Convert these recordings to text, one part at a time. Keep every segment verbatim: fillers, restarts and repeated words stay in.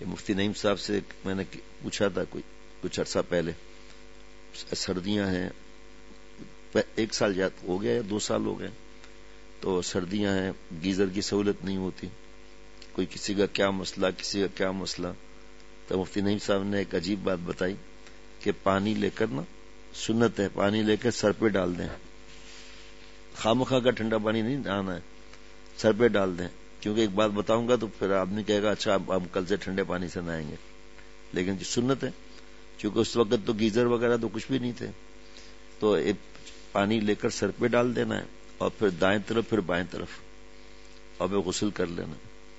کہ مفتی نعیم صاحب سے میں نے پوچھا تھا کوئی کچھ عرصہ پہلے، سردیاں ہیں، ایک سال ہو گیا یا دو سال ہو گئے، تو سردیاں ہیں، گیزر کی سہولت نہیں ہوتی، کوئی کسی کا کیا مسئلہ کسی کا کیا مسئلہ، تو مفتی نعیم صاحب نے ایک عجیب بات بتائی کہ پانی لے کر نا، سنت ہے پانی لے کر سر پہ ڈال دیں، خامخواہ کا ٹھنڈا پانی نہیں آنا ہے، سر پہ ڈال دیں، کیونکہ ایک بات بتاؤں گا تو پھر آدمی کہے گا اچھا ہم کل سے ٹھنڈے پانی سے نہائیں گے، لیکن جو سنت ہے، کیونکہ اس وقت تو گیزر وغیرہ تو کچھ بھی نہیں تھے، تو ایک پانی لے کر سر پہ ڈال دینا ہے اور پھر دائیں طرف پھر بائیں طرف اور پھر غسل کر لینا۔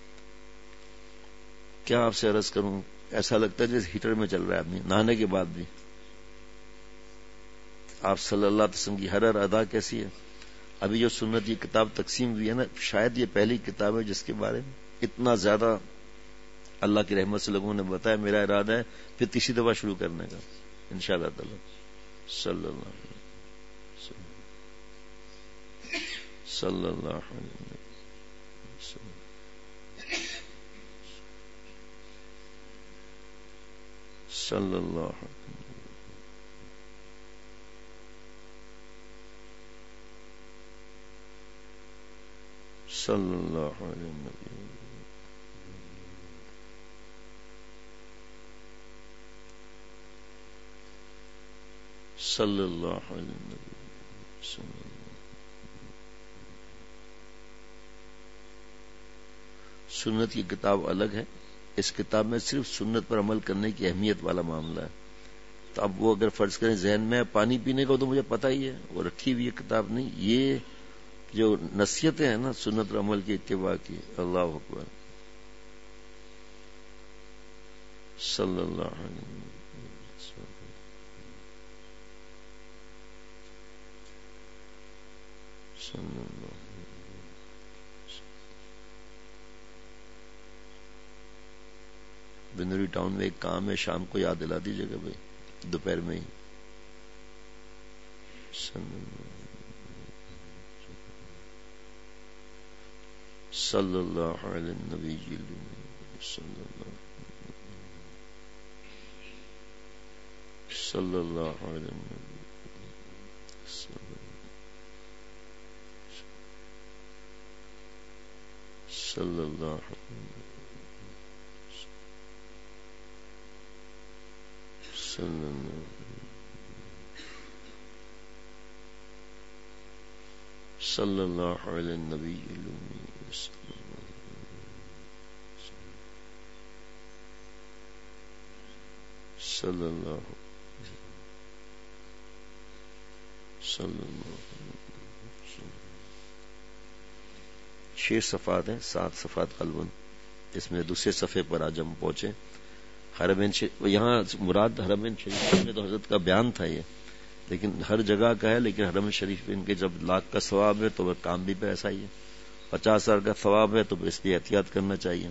کیا آپ سے عرض کروں، ایسا لگتا ہے جیسے ہیٹر میں چل رہا ہے آدمی نہانے کے بعد بھی۔ آپ صلی اللہ علیہ وسلم کی ہر ہر ادا کیسی ہے۔ ابھی جو سنت کی کتاب تقسیم ہوئی ہے نا، شاید یہ پہلی کتاب ہے جس کے بارے میں اتنا زیادہ اللہ کی رحمت سے لوگوں نے بتایا۔ میرا ارادہ ہے پھر تیسری دفعہ شروع کرنے کا انشاءاللہ تعالی۔ صلی اللہ علیہ وسلم صلی اللہ علیہ وسلم صلی اللہ علیہ صلی اللہ علیہ وسلم صلی اللہ علیہ وسلم۔ سنت کی کتاب الگ ہے، اس کتاب میں صرف سنت پر عمل کرنے کی اہمیت والا معاملہ ہے۔ تو اب وہ اگر فرض کریں ذہن میں پانی پینے کا تو مجھے پتہ ہی ہے، وہ رکھی ہوئی کتاب نہیں، یہ جو نصیحتیں ہیں نا سنت پر عمل کی اتباع کی، اللہ اکبر صلی اللہ علیہ وسلم۔ بنوری ٹاؤن میں ایک کام ہے، شام کو یاد دلا دیجیے گا بھائی، دوپہر میں ہی۔ صلی اللہ علیہ نبی صلی اللہ صلی اللہ علیہ نبی صلی اللہ صلی اللہ صلی اللہ علیہ نبی صلی اللہ صلی اللہ چھ صفحات ہیں، سات صفحات قلبن، اس میں دوسرے صفحے پر آج ہم پہنچے۔ حرمین یہاں مراد حرمین شریف میں تو حضرت کا بیان تھا یہ، لیکن ہر جگہ کا ہے، لیکن حرم شریف ان کے جب لاکھ کا ثواب ہے تو وہ کام بھی پہ ایسا ہی ہے، پچاس ہزار کا ثواب ہے تو اس لیے احتیاط کرنا چاہیے۔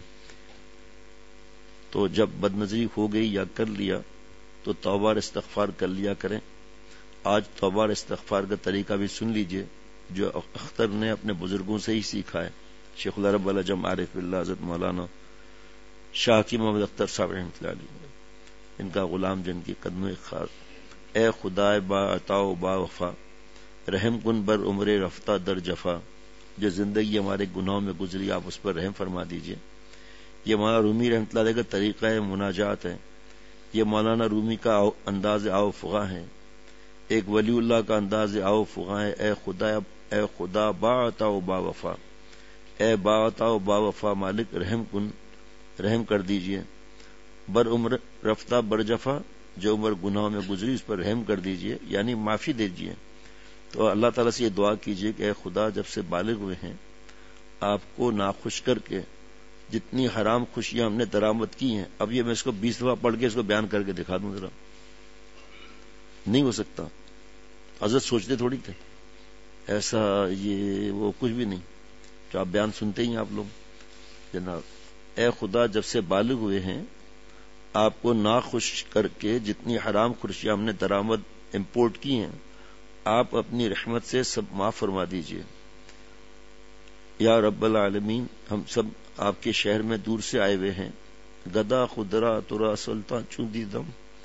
تو جب بد نظری ہو گئی یا کر لیا تو توبہ اور استغفار کر لیا کریں۔ آج توبہ اور استغفار کا طریقہ بھی سن لیجئے جو اختر نے اپنے بزرگوں سے ہی سیکھا ہے۔ شیخ العرب العجم عارف باللہ حضرت مولانا شاہ کی محمد اختر صاحب رحمۃ اللہ علیہ، ان کا غلام جن کی قدم خاص۔ اے خدا با عطا و با وفا، رحم کن بر عمر رفتہ در جفا، جو زندگی ہمارے گناہوں میں گزری آپ اس پر رحم فرما دیجئے۔ یہ مولانا رومی رحمۃ اللہ علیہ کا طریقہ مناجات ہے، یہ مولانا رومی کا انداز آو فغاں ہے، ایک ولی اللہ کا انداز آو فغاں ہے۔ اے خدا اے خدا با عطا و با وفا، اے با عطا و با وفا مالک رحم کن، رحم کر دیجئے۔ بر عمر رفتہ بر جفا، جو عمر گناہوں میں گزری اس پر رحم کر دیجئے، یعنی معافی دیجئے۔ تو اللہ تعالیٰ سے یہ دعا کیجئے کہ اے خدا جب سے بالغ ہوئے ہیں آپ کو ناخوش کر کے جتنی حرام خوشیاں ہم نے درآمد کی ہیں، اب یہ میں اس کو بیس دفعہ پڑھ کے اس کو بیان کر کے دکھا دوں، ذرا نہیں ہو سکتا۔ حضرت سوچتے تھوڑی تھے ایسا، یہ وہ کچھ بھی نہیں، جو آپ بیان سنتے ہی ہیں آپ لوگ جناب۔ اے خدا جب سے بالغ ہوئے ہیں آپ کو ناخوش کر کے جتنی حرام خوشیاں ہم نے درآمد امپورٹ کی ہیں آپ اپنی رحمت سے سب معاف فرما دیجئے۔ یا رب العالمین، ہم سب آپ کے شہر میں دور سے آئے ہوئے ہیں، گدا خدرا ترا سلطان چوندی دم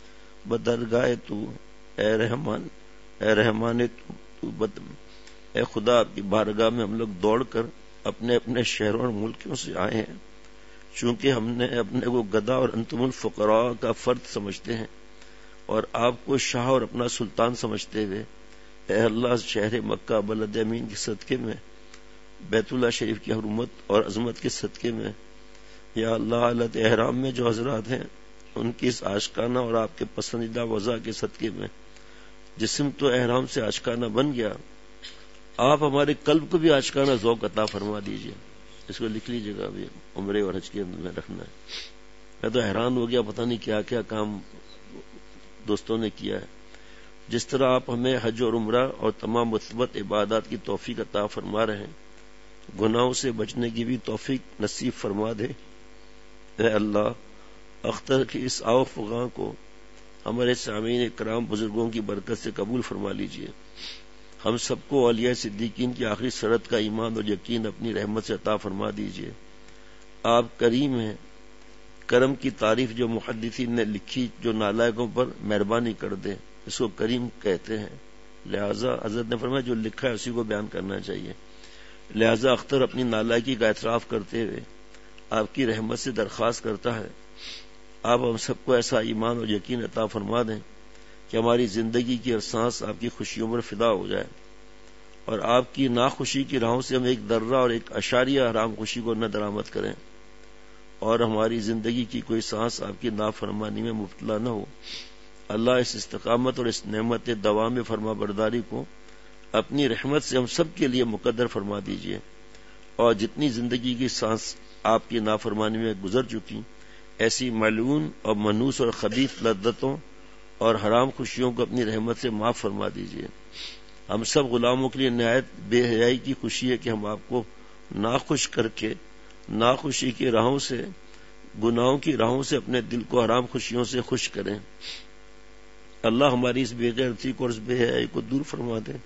بدرگاہ تو اے رحمان اے رحمان تو, تو بدم اے خدا آپ کی بارگاہ میں ہم لوگ دوڑ کر اپنے اپنے شہروں اور ملکوں سے آئے ہیں، چونکہ ہم نے اپنے کو گدا اور انتم الفقراء کا فرد سمجھتے ہیں اور آپ کو شاہ اور اپنا سلطان سمجھتے ہوئے اے اللہ شہر مکہ بلد امین کے صدقے میں، بیت اللہ شریف کی حرمت اور عظمت کے صدقے میں، یا اللہ حالت احرام میں جو حضرات ہیں ان کی اس آشکانہ اور آپ کے پسندیدہ وضع کے صدقے میں جسم تو احرام سے آشکانہ بن گیا، آپ ہمارے قلب کو بھی آشکانہ ذوق عطا فرما دیجئے. اس کو لکھ لیجیے گا، ابھی عمرے اور حج کے اندر میں رکھنا ہے. میں تو حیران ہو گیا، پتہ نہیں کیا کیا کام دوستوں نے کیا ہے. جس طرح آپ ہمیں حج اور عمرہ اور تمام مثبت عبادات کی توفیق عطا فرما رہے ہیں، گناہوں سے بچنے کی بھی توفیق نصیب فرما دے. اے اللہ اختر کی اس آو فغاں کو ہمارے سامعین اکرام بزرگوں کی برکت سے قبول فرما لیجئے. ہم سب کو اولیاء صدیقین کی آخری سرت کا ایمان اور یقین اپنی رحمت سے عطا فرما دیجئے. آپ کریم ہیں. کرم کی تعریف جو محدثین نے لکھی جو نالائقوں پر مہربانی کر دے اس کو کریم کہتے ہیں. لہذا حضرت نے فرمایا جو لکھا ہے اسی کو بیان کرنا چاہیے. لہذا اختر اپنی نالائقی کا اعتراف کرتے ہوئے آپ کی رحمت سے درخواست کرتا ہے آپ ہم سب کو ایسا ایمان اور یقین عطا فرما دیں کہ ہماری زندگی کی ہر سانس آپ کی خوشیوں پر فدا ہو جائے اور آپ کی ناخوشی کی راہوں سے ہم ایک درہ اور ایک اشاریہ حرام خوشی کو نہ درآمد کریں اور ہماری زندگی کی کوئی سانس آپ کی نافرمانی میں مبتلا نہ ہو. اللہ اس استقامت اور اس نعمت دوام فرما برداری کو اپنی رحمت سے ہم سب کے لیے مقدر فرما دیجئے اور جتنی زندگی کی سانس آپ کی نافرمانی میں گزر چکی ایسی ملعون اور منوس اور خبیث لذتوں اور حرام خوشیوں کو اپنی رحمت سے معاف فرما دیجئے. ہم سب غلاموں کے لیے نہایت بے حیائی کی خوشی ہے کہ ہم آپ کو ناخوش کر کے ناخوشی کی راہوں سے گناہوں کی راہوں سے اپنے دل کو حرام خوشیوں سے خوش کریں. اللہ ہماری اس بے غیرتی کو اور اس بے حیائی کو دور فرما دے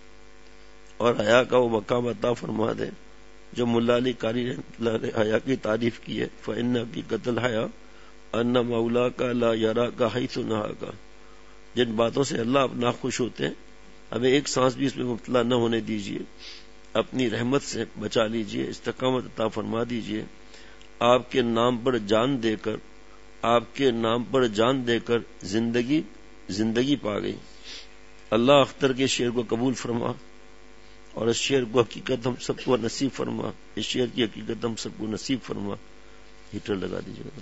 اور حیا کا وہ مقام عطا فرما دے جو ملا علی قاری نے حیا کی تعریف کی ہے. فإن کی قتل حیا ان مولا کا لا یرا کا حیث نہا کا. جن باتوں سے اللہ آپ ناخوش ہوتے ہیں ہمیں ایک سانس بھی اس میں مبتلا نہ ہونے دیجیے. اپنی رحمت سے بچا لیجیے، استقامت عطا فرما دیجیے. آپ کے نام پر جان دے کر آپ کے نام پر جان دے کر زندگی زندگی پا گئی. اللہ اختر کے شعر کو قبول فرما اور اس شعر کو حقیقت ہم سب کو نصیب فرما. اس شعر کی حقیقت ہم سب کو نصیب فرما. ہیٹر لگا دیجیے.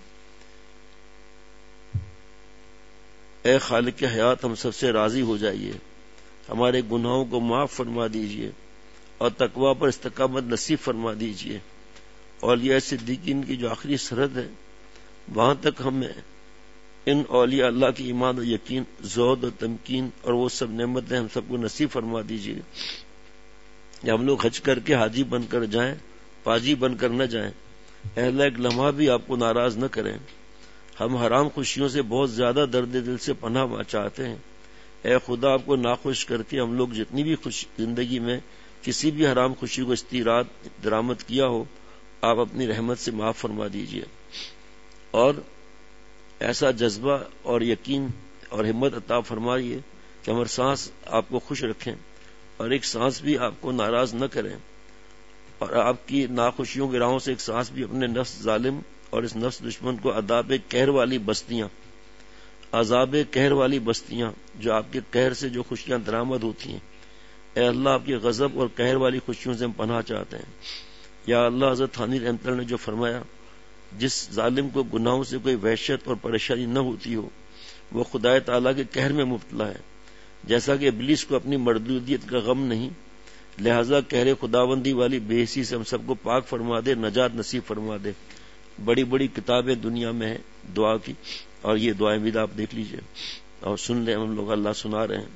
اے خالق حیات ہم سب سے راضی ہو جائیے، ہمارے گناہوں کو معاف فرما دیجیے اور تقوی پر استقامت نصیب فرما دیجیے. اولیاء صدیقین کی جو آخری سرحد ہے وہاں تک ہمیں ان اولیاء اللہ کی ایمان و یقین، زہد و تمکین اور وہ سب نعمتیں ہم سب کو نصیب فرما دیجیے. یا ہم لوگ حج کر کے حاجی بن کر جائیں، پاجی بن کر نہ جائیں. اہل ایک لمحہ بھی آپ کو ناراض نہ کریں. ہم حرام خوشیوں سے بہت زیادہ درد دل سے پناہ چاہتے ہیں. اے خدا آپ کو ناخوش کر کے ہم لوگ جتنی بھی خوش زندگی میں کسی بھی حرام خوشی کو استیراد درآمد کیا ہو آپ اپنی رحمت سے معاف فرما دیجیے اور ایسا جذبہ اور یقین اور ہمت عطا فرمائیے کہ ہمارے سانس آپ کو خوش رکھیں اور ایک سانس بھی آپ کو ناراض نہ کریں اور آپ کی ناخوشیوں کی راہوں سے ایک سانس بھی اپنے نفس ظالم اور اس نفس دشمن کو عذاب قہر والی بستیاں عذاب قہر والی بستیاں جو آپ کے قہر سے جو خوشیاں درآمد ہوتی ہیں، اے اللہ آپ کے غضب اور قہر والی خوشیوں سے ہم پناہ چاہتے ہیں. یا اللہ حضرت تھانی رحمۃ اللہ نے جو فرمایا جس ظالم کو گناہوں سے کوئی وحشت اور پریشانی نہ ہوتی ہو وہ خدا تعالیٰ کے قہر میں مبتلا ہے، جیسا کہ ابلیس کو اپنی مردودیت کا غم نہیں. لہذا قہر خداوندی والی بے حسی سے ہم سب کو پاک فرما دے، نجات نصیب فرما دے. بڑی بڑی کتابیں دنیا میں ہیں دعا کی اور یہ دعائیں بھی آپ دیکھ لیجئے اور سن لیں. ہم لوگ اللہ سنا رہے ہیں.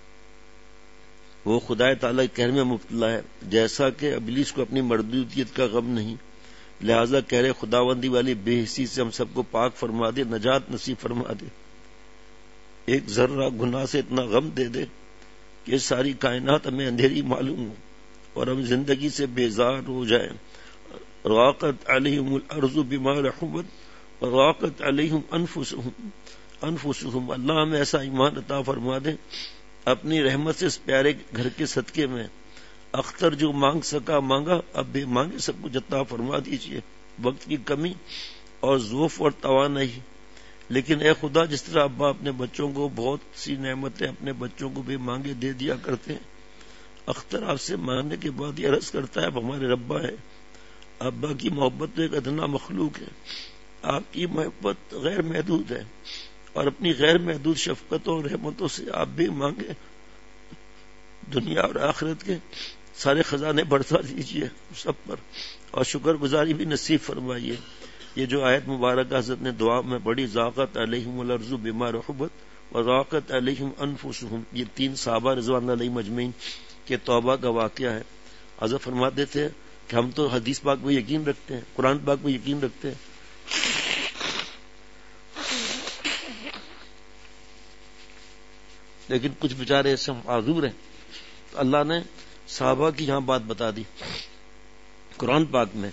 وہ خدا تعالیٰ کے قہر میں مبتلا ہے جیسا کہ ابلیس کو اپنی مردودیت کا غم نہیں. لہذا قہر خداوندی والی بے حسی سے ہم سب کو پاک فرما دے، نجات نصیب فرما دے. ایک ذرہ گناہ سے اتنا غم دے دے کہ ساری کائنات ہمیں اندھیری معلوم ہو اور ہم زندگی سے بیزار ہو جائیں. راقت علیہم الارض بما رحبت وضاقت علیہم انفسہم انفسہم اللہ ہمیں ایسا ایمان عطا فرما دے اپنی رحمت سے اس پیارے گھر کے صدقے میں. اختر جو مانگ سکا مانگا، اب بے مانگے سب کچھ عطا فرما دیجیے. وقت کی کمی اور ضعف اور توانائی، لیکن اے خدا جس طرح ابا اپنے بچوں کو بہت سی نعمتیں اپنے بچوں کو بے مانگے دے دیا کرتے ہیں، اختر آپ سے مانگنے کے بعد یہ عرض کرتا ہے اب ہمارے ربا ہے. ابا کی محبت تو ایک ادنا مخلوق ہے، آپ کی محبت غیر محدود ہے، اور اپنی غیر محدود شفقتوں اور رحمتوں سے آپ بھی مانگے دنیا اور آخرت کے سارے خزانے برسا دیجیے سب پر، اور شکر گزاری بھی نصیب فرمائیے. یہ جو آیت مبارکہ حضرت نے دعا میں پڑھی، ذاقت علیہم الارض بما رحبت وذاقت علیہم انفسہم، یہ تین صحابہ رضوان اللہ علیہم اجمعین کے توبہ کا واقعہ ہے. حضرت فرماتے تھے کہ ہم تو حدیث پاک پہ یقین رکھتے ہیں، قرآن پاک پہ یقین رکھتے ہیں، لیکن کچھ بیچارے ایسے معذور ہیں. اللہ نے صحابہ کی یہاں بات بتا دی قرآن پاک میں.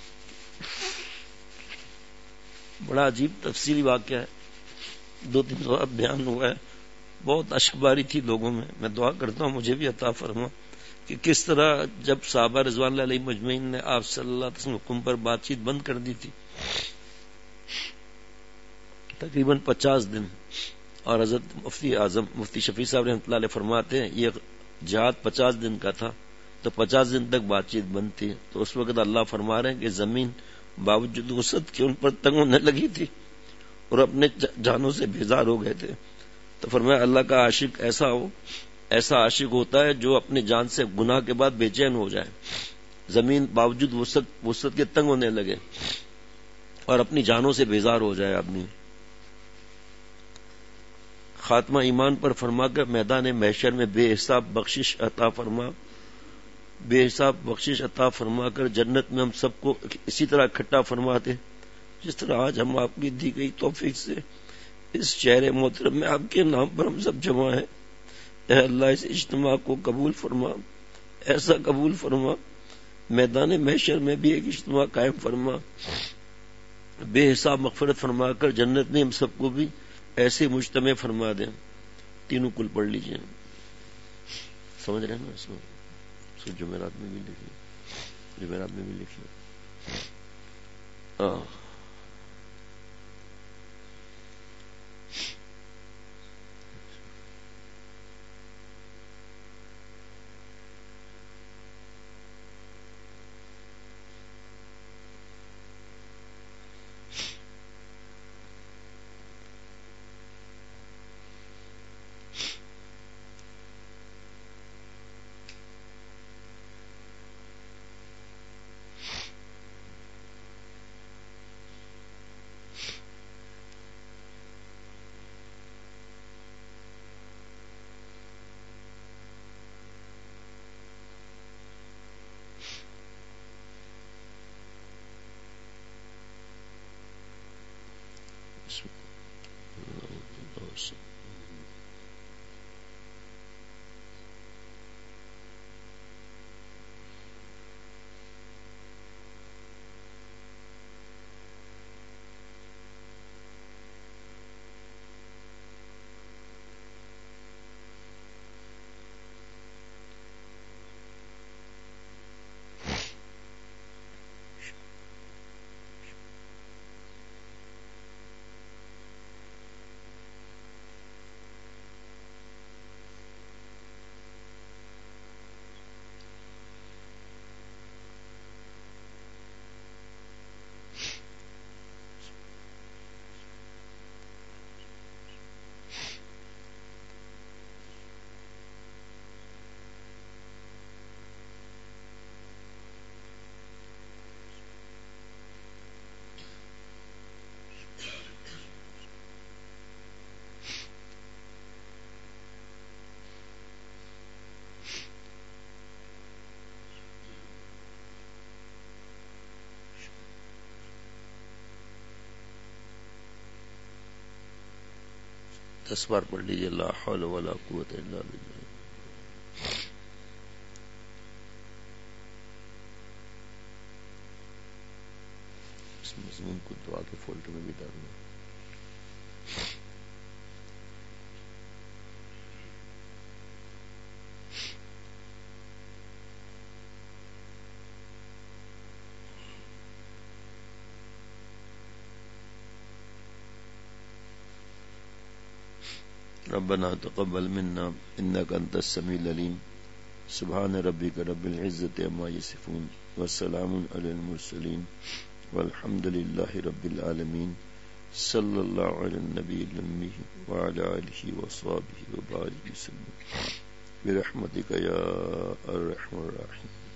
بڑا عجیب تفصیلی واقعہ ہے، دو تین دفعہ بیان ہوا ہے، بہت اشک باری تھی لوگوں میں. میں دعا کرتا ہوں مجھے بھی عطا فرما کہ کس طرح جب صحابہ رضوان اللہ علیہ مجمعین نے آپ صلی اللہ علیہ وسلم حکم پر بات چیت بند کر دی تھی تقریباً پچاس دن، اور حضرت مفتی اعظم مفتی شفیع صاحب رحمۃ اللہ علیہ فرماتے ہیں یہ جہاد پچاس دن کا تھا تو پچاس دن تک بات چیت بند تھی. تو اس وقت اللہ فرما رہے ہیں کہ زمین باوجود وسعت کے ان پر تنگ ہونے لگی تھی اور اپنے جانوں سے بیزار ہو گئے تھے. تو فرمایا اللہ کا عاشق ایسا ہو ایسا عاشق ہوتا ہے جو اپنے جان سے گناہ کے بعد بے چین ہو جائے. زمین باوجود وسعت وسعت کے تنگ ہونے لگے اور اپنی جانوں سے بیزار ہو جائے آدمی. خاتمہ ایمان پر فرما کر میدان محشر میں بے حساب بخشش عطا فرما بے حساب بخشش عطا فرما کر جنت میں ہم سب کو اسی طرح اکٹھا فرماتے جس طرح آج ہم آپ کی دی گئی توفیق سے اس شہر محترم میں آپ کے نام پر ہم سب جمع ہیں. اے اللہ اس اجتماع کو قبول فرما، ایسا قبول فرما میدان محشر میں بھی ایک اجتماع قائم فرما. بے حساب مغفرت فرما کر جنت میں ہم سب کو بھی ایسے مجتمع فرما دیں. تینوں کل پڑھ لیجئے، سمجھ رہے ہیں نا؟ اس میں جمعرات میں بھی لکھیے، جمعرات میں بھی لکھیے. دس بار پڑھ لیجیے لا حول ولا قوت الا باللہ. بسم اللہ ان کو دعا کے فولڈر میں بھی ڈالنا. ربنا تقبل منا انك انت السميع العليم. سبحان ربك رب العزة عما يصفون والسلام على المرسلين والحمد لله رب العالمين. صلى الله على النبي الأمي وعلى آله وصحبه وبارك وسلم برحمتك يا أرحم الراحمين.